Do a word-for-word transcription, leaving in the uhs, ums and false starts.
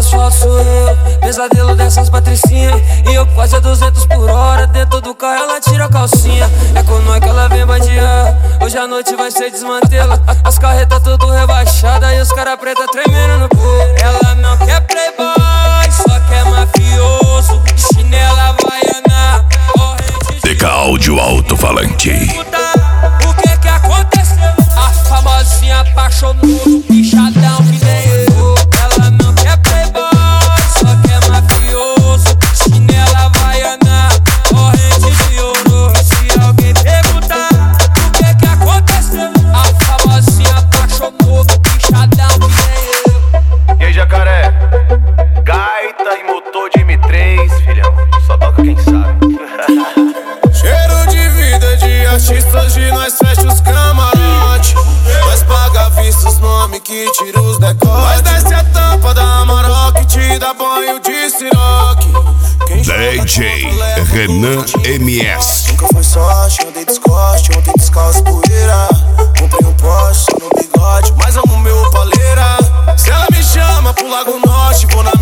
asfalto sou eu, pesadelo dessas patricinhas. E eu quase a duzentos por hora, dentro do carro ela tira a calcinha. É com nós que ela vem bandear, hoje a noite vai ser desmantela. As carretas tudo rebaixadas e os cara preta tremendo no povo. Ela não quer playboy, só quer mafioso. Chinela havaiana, corrente de... Deca Áudio Alto-Falante. O que que aconteceu? A famosinha apaixonou, bichadão que nem eu. Ela não quer playboy, só quer mafioso. Chinela havaiana, corrente de ouro. Se alguém perguntar o que que aconteceu, a famosinha apaixonou, bichadão que nem eu. E aí, jacaré? Gaita e motor de M três, filhão. Só toca quem sabe. Cheiro de vida de artistas, de nós fecha os camarote. Nós paga à vista os nomes que tira os decotes. Nós desce a tampa da Amarok, te dá banho de siroque. D J Renan M S. Nunca foi sorte, andei descoste, ontem descalço poeira. Comprei um Porsche no bigode, mas amo meu paleira. Se ela me chama pro Lago Norte, vou na